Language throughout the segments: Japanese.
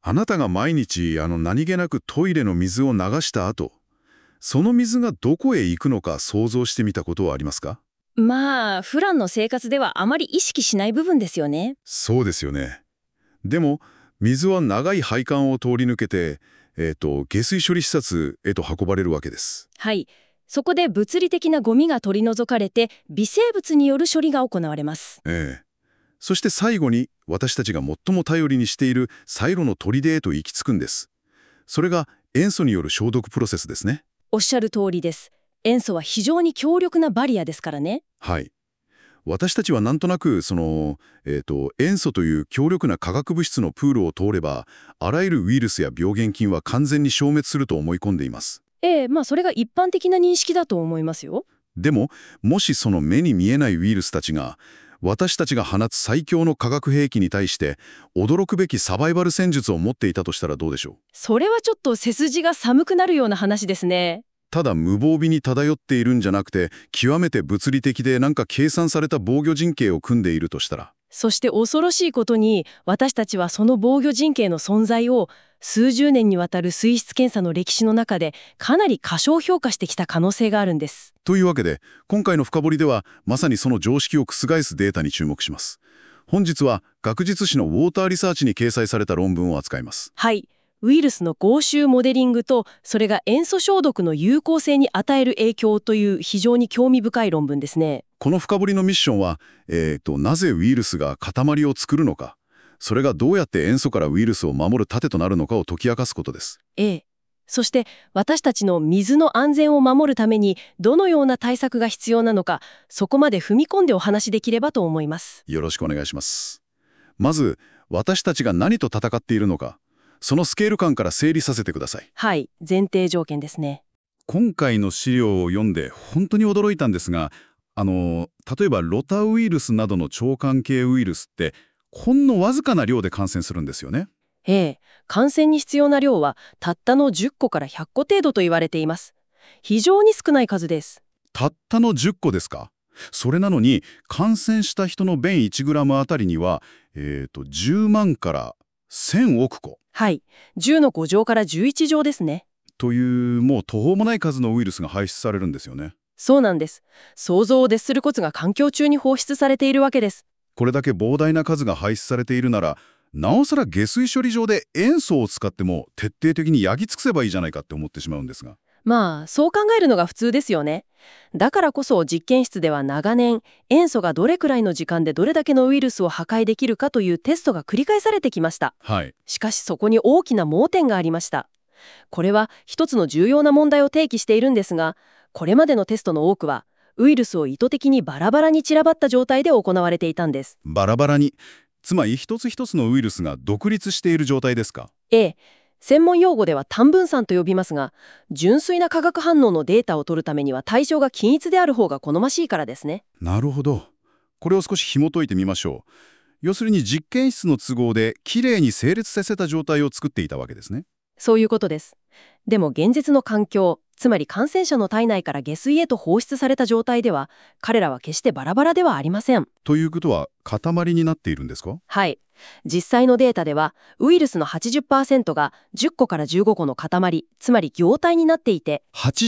あなたが毎日何気なくトイレの水を流した後、その水がどこへ行くのか想像してみたことはありますか？ まあ、普段の生活ではあまり意識しない部分ですよね。 そうですよね。でも、水は長い配管を通り抜けて、下水処理施設へと運ばれるわけです。 はい。そこで物理的なゴミが取り除かれて、微生物による処理が行われます。 ええ。そして最後に私たちが最も頼りにしている最後の砦へと行き着くんです。それが塩素による消毒プロセスですね。 おっしゃる通りです。塩素は非常に強力なバリアですからね。 はい。私たちはなんとなく塩素という強力な化学物質のプールを通れば、あらゆるウイルスや病原菌は完全に消滅すると思い込んでいます。 まあそれが一般的な認識だと思いますよ。 でも、もしその目に見えないウイルスたちが、私たちが放つ最強の化学兵器に対して、驚くべきサバイバル戦術を持っていたとしたらどうでしょう。 それはちょっと背筋が寒くなるような話ですね。 ただ無防備に漂っているんじゃなくて、極めて物理的でなんか計算された防御陣形を組んでいるとしたら。 そして恐ろしいことに、私たちはその防御陣形の存在を数十年にわたる水質検査の歴史の中でかなり過小評価してきた可能性があるんです。 というわけで、今回の深掘りでは、まさにその常識を覆すデータに注目します。本日は、学術誌のウォーターリサーチに掲載された論文を扱います。 はい。ウイルスの合衆モデリングと、それが塩素消毒の有効性に与える影響という非常に興味深い論文ですね。 この深掘りのミッションは、なぜウイルスが塊を作るのか、それがどうやって塩素からウイルスを守る盾となるのかを解き明かすことです。 そして私たちの水の安全を守るためにどのような対策が必要なのか、そこまで踏み込んでお話しできればと思います。 よろしくお願いします。まず、私たちが何と戦っているのか、そのスケール感から整理させてください。 はい、前提条件ですね。 今回の資料を読んで本当に驚いたんですが、例えばロタウイルスなどの腸管系ウイルスって、ほんのわずかな量で感染するんですよね。 感染に必要な量はたったの10個から100個程度と言われています。非常に少ない数です。 たったの10個ですか？それなのに、感染した人の便 1g あたりには、10万から1000億個。 はい、10の5乗から11乗ですね。 という、もう途方もない数のウイルスが排出されるんですよね。 そうなんです。想像を絶することが環境中に放出されているわけです。 これだけ膨大な数が排出されているなら、なおさら下水処理場で塩素を使っても徹底的に焼き尽くせばいいじゃないかって思ってしまうんですが。 まあ、そう考えるのが普通ですよね。だからこそ実験室では長年、塩素がどれくらいの時間でどれだけのウイルスを破壊できるかというテストが繰り返されてきました。 はい。 しかしそこに大きな盲点がありました。これは一つの重要な問題を提起しているんですが、これまでのテストの多くは、ウイルスを意図的にバラバラに散らばった状態で行われていたんです。 バラバラに。つまり一つ一つのウイルスが独立している状態ですか？ 専門用語では単分散と呼びますが、純粋な化学反応のデータを取るためには対象が均一である方が好ましいからですね。 なるほど。これを少し紐解いてみましょう。要するに実験室の都合できれいに整列させた状態を作っていたわけですね。 そういうことです。でも現実の環境、つまり感染者の体内から下水へと放出された状態では、彼らは決してバラバラではありません。 ということは塊になっているんですか？ はい。実際のデータでは、ウイルスの 80% が10個から15個の塊、つまり凝体になっていて、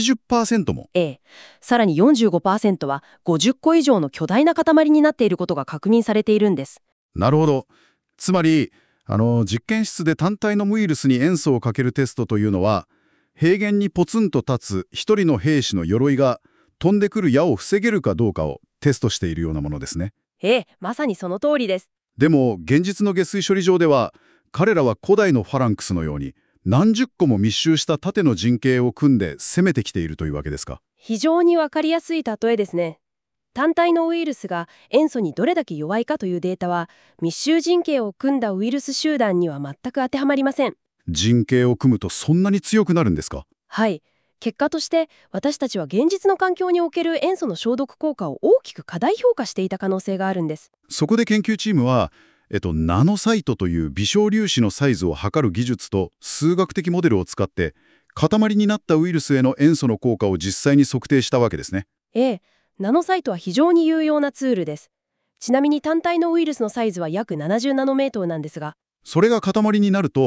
80% も。 さらに 45% は50個以上の巨大な塊になっていることが確認されているんです。 なるほど。つまり、実験室で単体のウイルスに塩素をかけるテストというのは、平原にポツンと立つ一人の兵士の鎧が飛んでくる矢を防げるかどうかをテストしているようなものですね。 まさにその通りです。 でも、現実の下水処理場では、彼らは古代のファランクスのように、何十個も密集した縦の陣形を組んで攻めてきているというわけですか？ 非常にわかりやすい例えですね。単体のウイルスが塩素にどれだけ弱いかというデータは、密集陣形を組んだウイルス集団には全く当てはまりません。 陣形を組むとそんなに強くなるんですか？ はい。結果として私たちは現実の環境における塩素の消毒効果を大きく過大評価していた可能性があるんです。 そこで研究チームは、ナノサイトという微小粒子のサイズを測る技術と数学的モデルを使って、塊になったウイルスへの塩素の効果を実際に測定したわけですね。 ナノサイトは非常に有用なツールです。ちなみに単体のウイルスのサイズは約70ナノメートルなんですが、 それが塊になると、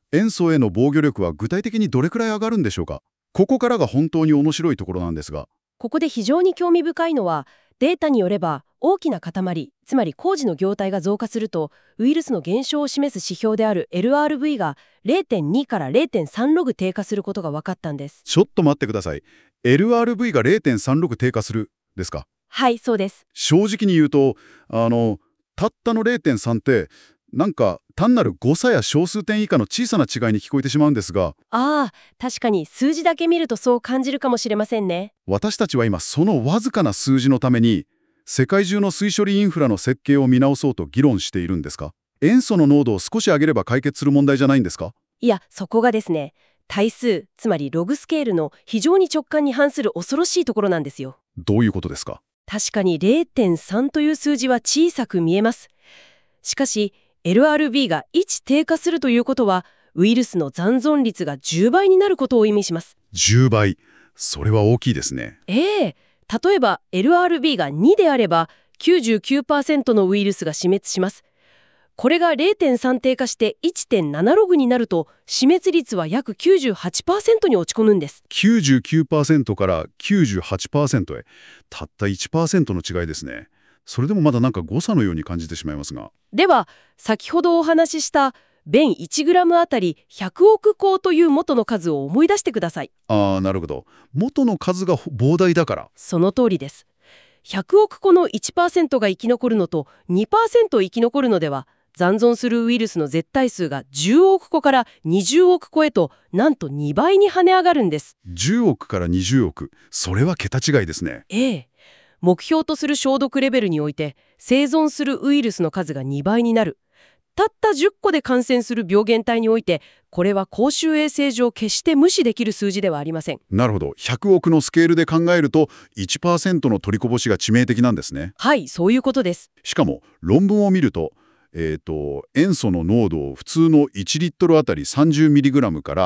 塩素への防御力は具体的にどれくらい上がるんでしょうか？ここからが本当に面白いところなんですが。 ここで非常に興味深いのは、データによれば大きな塊、つまり工事の業態が増加すると、ウイルスの減少を示す指標である LRV が 0.2 から 0.3 ログ低下することが分かったんです。 ちょっと待ってください。LRV が0.36低下するですか？ はい、そうです。 正直に言うと、たったの 0.3 ってなんか単なる誤差や小数点以下の小さな違いに聞こえてしまうんですが、 ああ、確かに数字だけ見るとそう感じるかもしれませんね。 私たちは今そのわずかな数字のために世界中の水処理インフラの設計を見直そうと議論しているんですか？塩素の濃度を少し上げれば解決する問題じゃないんですか？ いや、そこがですね、対数、つまりログスケールの非常に直感に反する恐ろしいところなんですよ。 どういうことですか？ 確かに 0.3 という数字は小さく見えます。しかし、LRB が1低下するということは、ウイルスの残存率が10倍になることを意味します。 10倍。それは大きいですね。 例えば LRB が2であれば 99% のウイルスが死滅します。これが 0.3 低下して 1.7 ログになると死滅率は約 98% に落ち込むんです。 99% から 98% へ。たった 1% の違いですね。それでもまだなんか誤差のように感じてしまいますが。 では、先ほどお話しした便 1g あたり100億個という元の数を思い出してください。 なるほど。元の数が膨大だから。 その通りです。100億個の 1% が生き残るのと 2% 生き残るのでは、残存するウイルスの絶対数が10億個から20億個へとなんと2倍に跳ね上がるんです。 10億から20億。それは桁違いですね。 目標とする消毒レベルにおいて生存するウイルスの数が2倍になる。たった10個で感染する病原体において、これは公衆衛生上決して無視できる数字ではありません。 なるほど。100億のスケールで考えると 1% の取りこぼしが致命的なんですね。 はい、そういうことです。 しかも論文を見ると、塩素の濃度を普通の1リットルあたり 30mg から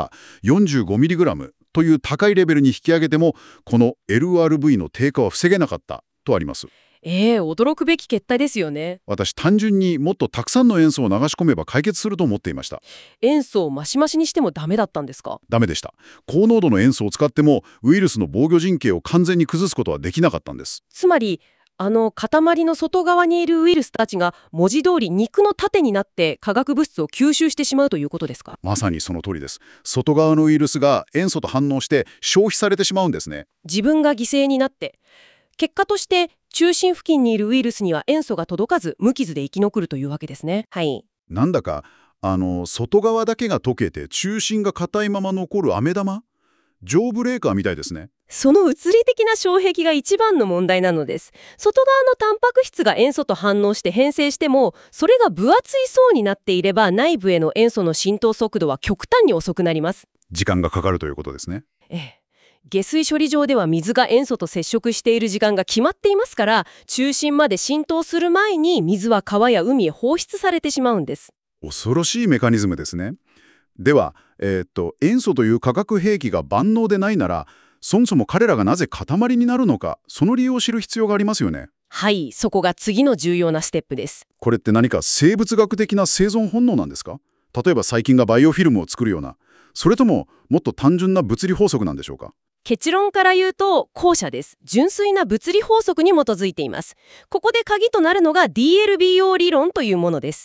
45mg という高いレベルに引き上げても、この LRV の低下は防げなかったとあります。 驚くべき結果ですよね。 私単純にもっとたくさんの塩素を流し込めば解決すると思っていました。 塩素をマシマシにしてもダメだったんですか？ ダメでした。高濃度の塩素を使ってもウイルスの防御陣形を完全に崩すことはできなかったんです。 つまり、塊の外側にいるウイルスたちが文字通り肉の盾になって化学物質を吸収してしまうということですか？ まさにその通りです。外側のウイルスが塩素と反応して消費されてしまうんですね。 自分が犠牲になって。結果として中心付近にいるウイルスには塩素が届かず無傷で生き残るというわけですね。はい。 なんだか外側だけが溶けて中心が硬いまま残る飴玉、ジョーブレーカーみたいですね。 その物理的な障壁が一番の問題なのです。外側のタンパク質が塩素と反応して変性しても、それが分厚い層になっていれば内部への塩素の浸透速度は極端に遅くなります。 時間がかかるということですね。 下水処理場では水が塩素と接触している時間が決まっていますから、中心まで浸透する前に水は川や海へ放出されてしまうんです。 恐ろしいメカニズムですね。では、塩素という化学兵器が万能でないなら、そもそも彼らがなぜ塊になるのか、その理由を知る必要がありますよね。 はい、そこが次の重要なステップです。 これって何か生物学的な生存本能なんですか？例えば細菌がバイオフィルムを作るような、それとももっと単純な物理法則なんでしょうか？ 結論から言うと後者です。純粋な物理法則に基づいています。ここで鍵となるのが DLBO 理論というものです。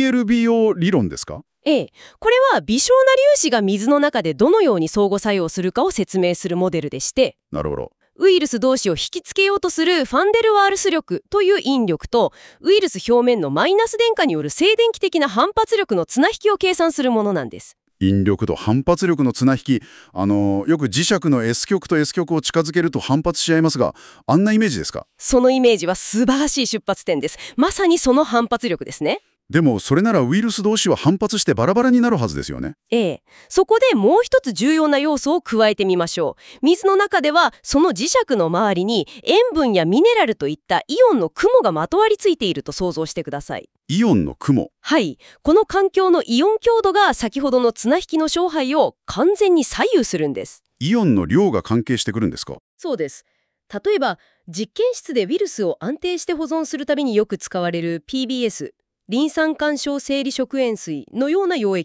DLBO 理論ですか？ これは微小な粒子が水の中でどのように相互作用するかを説明するモデルでして、 なるほど。 ウイルス同士を引きつけようとするファンデルワールス力という引力と、ウイルス表面のマイナス電荷による静電気的な反発力の綱引きを計算するものなんです。 引力と反発力の綱引き、よく磁石の S 極と S 極を近づけると反発し合いますが、あんなイメージですか？ そのイメージは素晴らしい出発点です。まさにその反発力ですね。 でもそれならウイルス同士は反発してバラバラになるはずですよね。 そこでもう一つ重要な要素を加えてみましょう。水の中ではその磁石の周りに塩分やミネラルといったイオンの雲がまとわりついていると想像してください。 イオンの雲。 はい。この環境のイオン強度が先ほどの綱引きの勝敗を完全に左右するんです。 イオンの量が関係してくるんですか？ そうです。例えば実験室でウイルスを安定して保存するためによく使われる PBS、リン酸環礁生理食塩水のような溶液は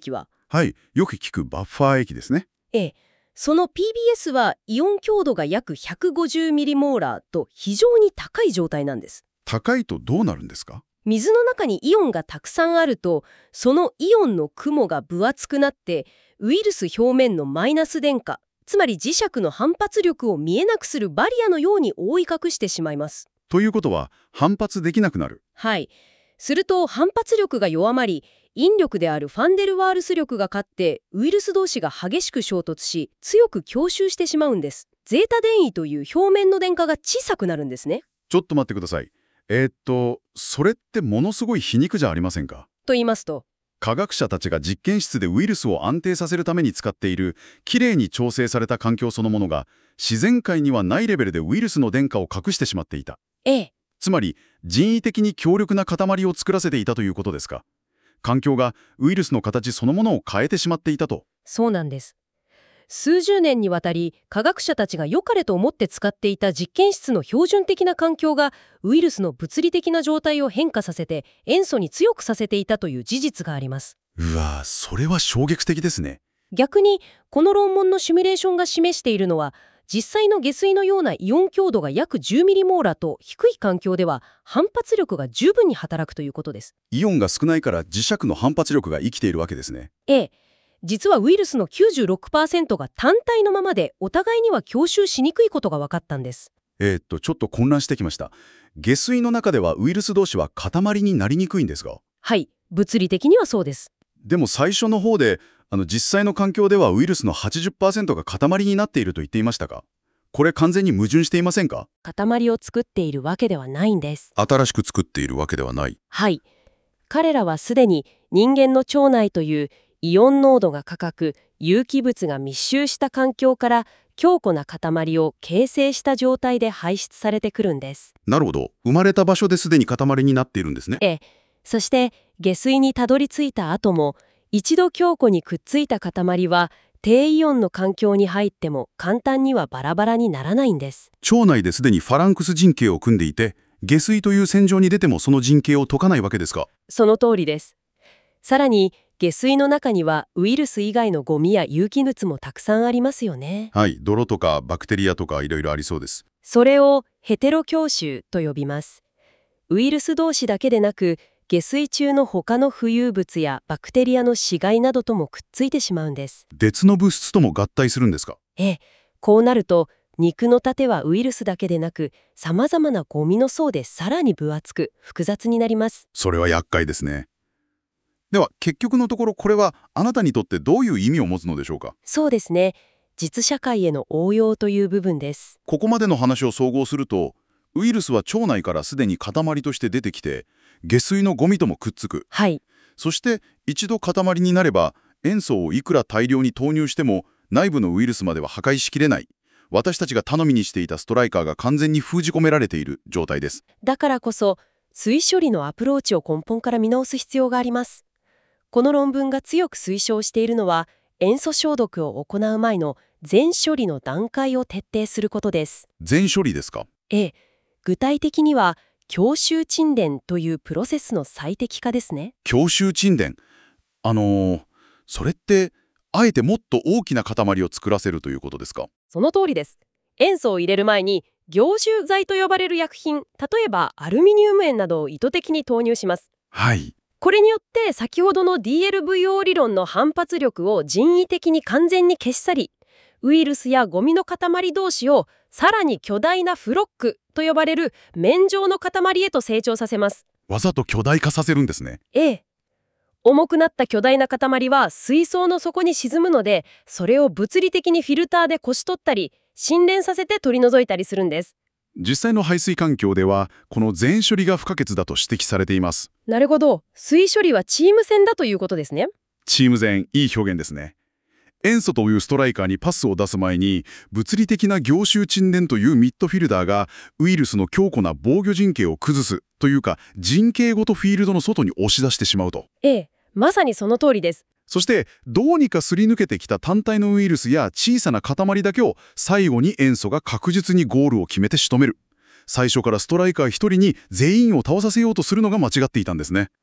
はい、よく聞くバッファー液ですね。 その PBS はイオン強度が約150ミリモーラーと非常に高い状態なんです。 高いとどうなるんですか？ 水の中にイオンがたくさんあると、そのイオンの雲が分厚くなって、ウイルス表面のマイナス電荷、つまり磁石の反発力を見えなくするバリアのように覆い隠してしまいます。 ということは、反発できなくなる。 はい。すると反発力が弱まり、引力であるファンデルワールス力が勝って、ウイルス同士が激しく衝突し、強く吸収してしまうんです。ゼータ電位という表面の電荷が小さくなるんですね。 ちょっと待ってください。それってものすごい皮肉じゃありませんか？ と言いますと、 科学者たちが実験室でウイルスを安定させるために使っている、きれいに調整された環境そのものが、自然界にはないレベルでウイルスの電荷を隠してしまっていた。つまり、人為的に強力な塊を作らせていたということですか？環境がウイルスの形そのものを変えてしまっていたと。 そうなんです。数十年にわたり科学者たちが良かれと思って使っていた実験室の標準的な環境がウイルスの物理的な状態を変化させて塩素に強くさせていたという事実があります。 うわぁ、それは衝撃的ですね。 逆にこの論文のシミュレーションが示しているのは、実際の下水のようなイオン強度が約10ミリモーラと低い環境では反発力が十分に働くということです。 イオンが少ないから磁石の反発力が生きているわけですね。 実はウイルスの 96% が単体のままでお互いには吸収しにくいことが分かったんです。 ちょっと混乱してきました。下水の中ではウイルス同士は塊になりにくいんですが。 はい、物理的にはそうです。 でも最初の方で、実際の環境ではウイルスの 80% が塊になっていると言っていましたが、これ完全に矛盾していませんか？ 塊を作っているわけではないんです。 新しく作っているわけではない。 はい。彼らはすでに人間の腸内というイオン濃度が高く、有機物が密集した環境から強固な塊を形成した状態で排出されてくるんです。 なるほど。生まれた場所ですでに塊になっているんですね。 そして下水にたどり着いた後も、一度強固にくっついた塊は低イオンの環境に入っても簡単にはバラバラにならないんです。 腸内ですでにファランクス陣形を組んでいて、下水という線上に出てもその陣形を解かないわけですか？ その通りです。さらに下水の中にはウイルス以外のゴミや有機物もたくさんありますよね。 はい、泥とかバクテリアとかいろいろありそうです。 それをヘテロ共集と呼びます。ウイルス同士だけでなく、下水中の他の浮遊物やバクテリアの死骸などともくっついてしまうんです。 別の物質とも合体するんですか？ こうなると肉の盾はウイルスだけでなく、様々なゴミの層でさらに分厚く複雑になります。 それは厄介ですね。では結局のところ、これはあなたにとってどういう意味を持つのでしょうか？ そうですね。実社会への応用という部分です。 ここまでの話を総合すると、ウイルスは腸内からすでに塊として出てきて、下水のゴミともくっつく。 はい。 そして一度塊になれば、塩素をいくら大量に投入しても内部のウイルスまでは破壊しきれない。私たちが頼みにしていたストライカーが完全に封じ込められている状態です。 だからこそ水処理のアプローチを根本から見直す必要があります。この論文が強く推奨しているのは、塩素消毒を行う前の全処理の段階を徹底することです。 全処理ですか？ 具体的には強臭沈殿というプロセスの最適化ですね。 強臭沈殿。それってあえてもっと大きな塊を作らせるということですか？ その通りです。塩素を入れる前に凝集剤と呼ばれる薬品、例えばアルミニウム塩などを意図的に投入します。 はい。 これによって先ほどの DLVO 理論の反発力を人為的に完全に消し去り、ウイルスやゴミの塊同士をさらに巨大なフロックと呼ばれる綿状の塊へと成長させます。 わざと巨大化させるんですね。 重くなった巨大な塊は水槽の底に沈むので、それを物理的にフィルターでこし取ったり沈殿させて取り除いたりするんです。 実際の排水環境ではこの全処理が不可欠だと指摘されています。 なるほど。水処理はチーム戦だということですね。 チーム戦、いい表現ですね。塩素というストライカーにパスを出す前に、物理的な凝集沈殿というミッドフィルダーがウイルスの強固な防御陣形を崩すというか、陣形ごとフィールドの外に押し出してしまうと。 まさにその通りです。 そしてどうにかすり抜けてきた単体のウイルスや小さな塊だけを最後に塩素が確実にゴールを決めて仕留める。最初からストライカー1人に全員を倒させようとするのが間違っていたんですね。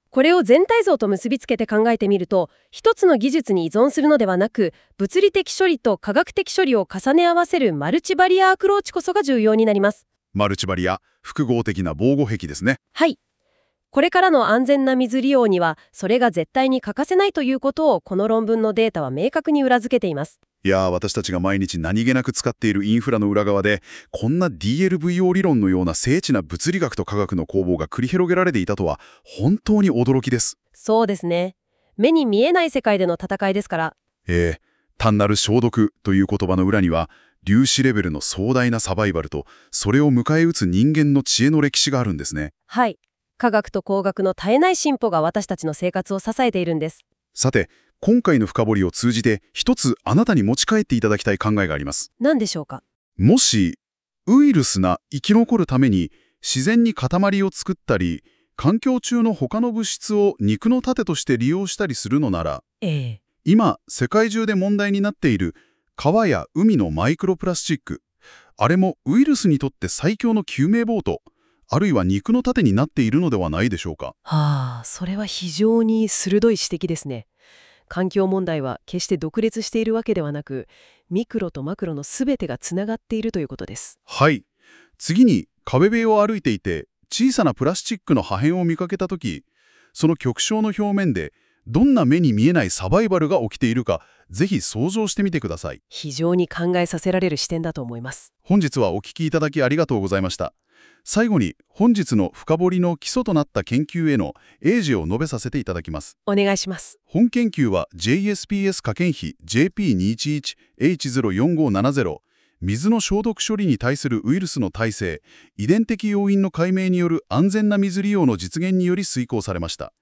これを全体像と結びつけて考えてみると、一つの技術に依存するのではなく、物理的処理と科学的処理を重ね合わせるマルチバリアアプローチこそが重要になります。 マルチバリア、複合的な防護壁ですね。 はい。これからの安全な水利用には、それが絶対に欠かせないということを、この論文のデータは明確に裏付けています。 いやー、私たちが毎日何気なく使っているインフラの裏側で、こんな DLVO 理論のような精緻な物理学と科学の攻防が繰り広げられていたとは、本当に驚きです。 そうですね。目に見えない世界での戦いですから。 単なる消毒という言葉の裏には、粒子レベルの壮大なサバイバルと、それを迎え撃つ人間の知恵の歴史があるんですね。 はい。科学と工学の絶えない進歩が私たちの生活を支えているんです。 さて、今回の深掘りを通じて、一つあなたに持ち帰っていただきたい考えがあります。 何でしょうか？ もし、ウイルスが生き残るために自然に塊を作ったり、環境中の他の物質を肉の盾として利用したりするのなら、今、世界中で問題になっている川や海のマイクロプラスチック、あれもウイルスにとって最強の救命ボート、あるいは肉の盾になっているのではないでしょうか。 それは非常に鋭い指摘ですね。環境問題は決して独立しているわけではなく、ミクロとマクロの全てがつながっているということです。 はい。次に、壁辺を歩いていて、小さなプラスチックの破片を見かけたとき、その極小の表面で、どんな目に見えないサバイバルが起きているか、ぜひ想像してみてください。 非常に考えさせられる視点だと思います。 本日はお聞きいただきありがとうございました。最後に、本日の深掘りの基礎となった研究への英示を述べさせていただきます。 お願いします。 本研究は JSPS 可研比 JP211H0570 水の消毒処理に対するウイルスの耐性、遺伝的要因の解明による安全な水利用の実現により遂行されました。